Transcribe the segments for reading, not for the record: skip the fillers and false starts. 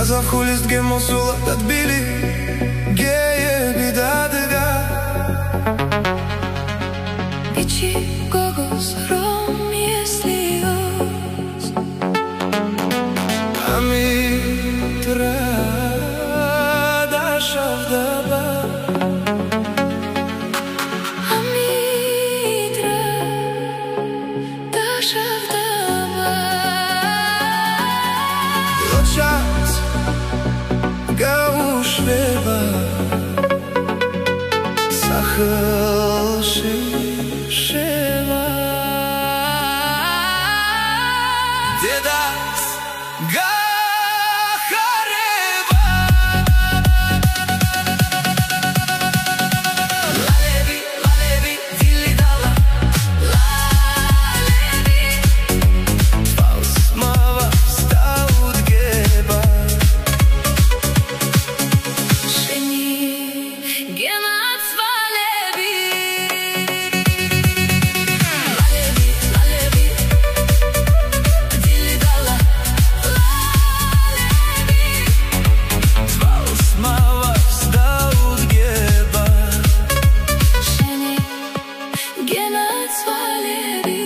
Казав лист ге мосулат били ге бидадга Бичи когос ром если os Amitra dashavdaba Amitra dashavdaba Лочат гауshveva Сахалши шева Дедас Гахарева Лалеви, лалеви, дили дала Лалеви Фаусмава стаут геба Шени генат свалеви Лалеви, лалеви дили дала Лалеви Фаусмава стаут геба Шени генат свалеви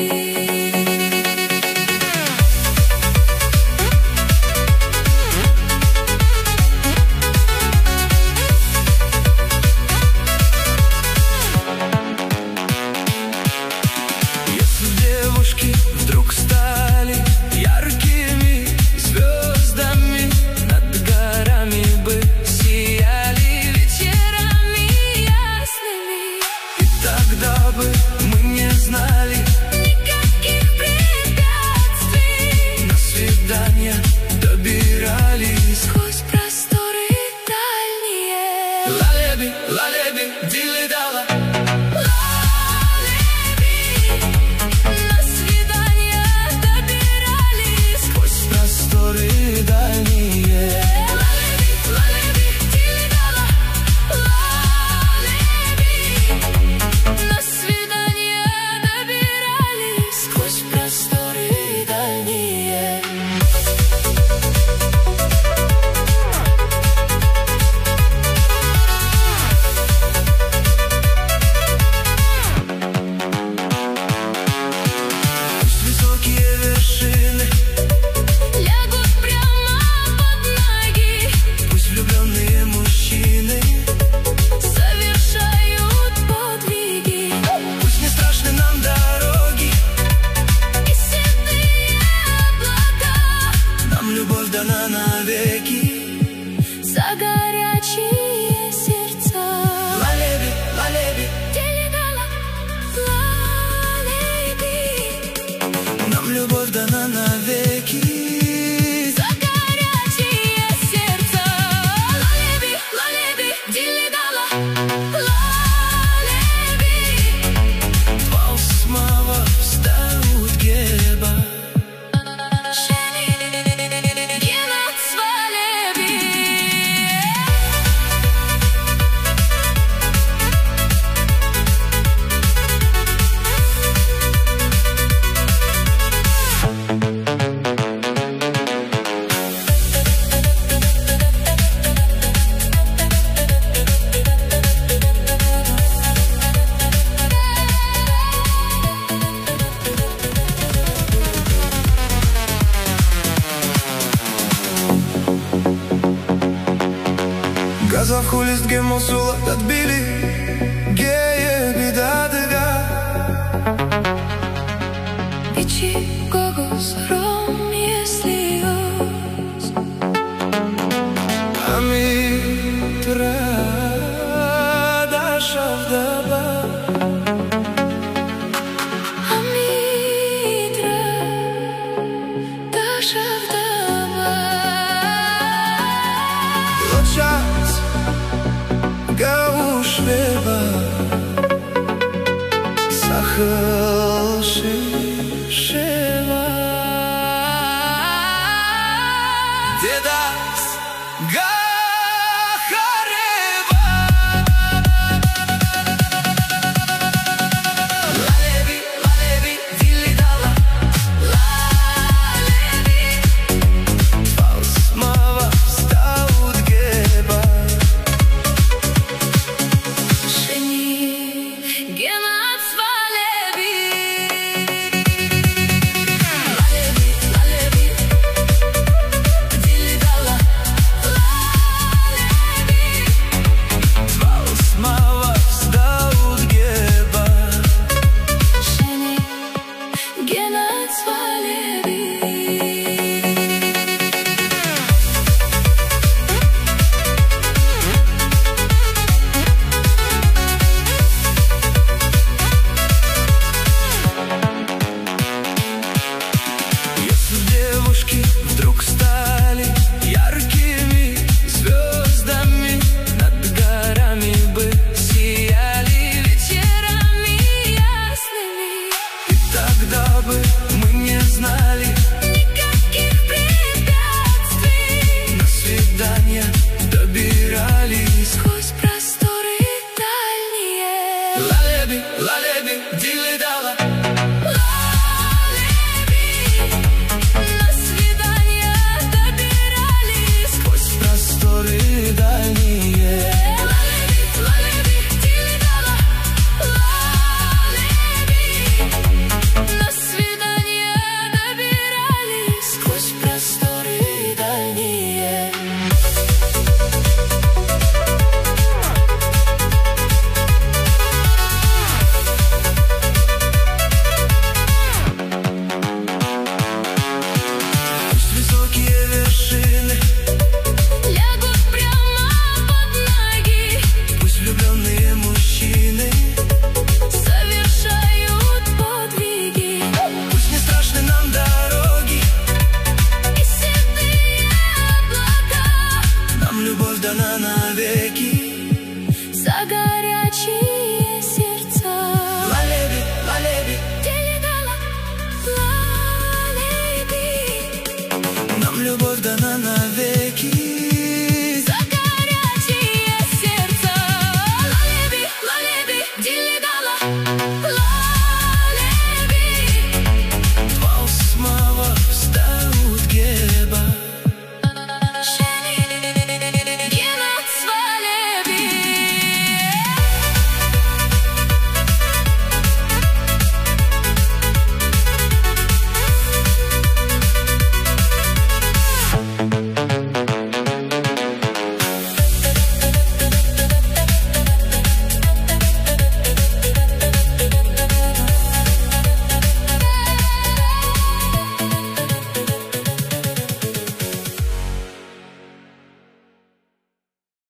Если девушки вдруг стали яркими звездами, над горами бы сияли Вечерами ясными и тогда бы мы не знали никаких препятствий на свидания добирались. Сквозь просторы дальние Лалеби, лалеби, дили дала Лалеви на свидания добирались сквозь просторы дальние. Лалеви, лалеви дили дала Лалеви на свидания добирались сквозь просторы дальние Пусть высокие вершины, лягут прямо под ноги пусть влюбленные мужчины, совершают подвиги пусть не страшны нам дороги, и седые облака нам любовь дана навеки. за горячие сердца. Лалеби, лалеби, Дили дала Лалеви нам любовь дана навеки. за горячие сердца. Лалеви, лалеви дили дала Лалеви Фаусмава стаут геба Шени генат свалеви Казав лист ге мосулат били ге бидадга Бичи когос ром если os Амитра dashavdaba Амитра dashavdaba Лочат гауshveva Лалеби, лалеби, дили-дала. Лалеби, на свидание добирались Сквозь просторы дальние. Лалеби, лалеби, дили-дала. Лалеби, на свидание добирались Сквозь просторы дальние. Пусть высокие вершины лягут прямо под ноги, пусть влюбленные мужчины совершают подвиги, пусть не страшны нам дороги. и седые облака Нам любовь дана навеки. за горячие сердца. Лалеби, лалеби, Дили-дала, лалеби, нам любовь дана навеки. за горячие сердца. Лалеби, лалеби, дили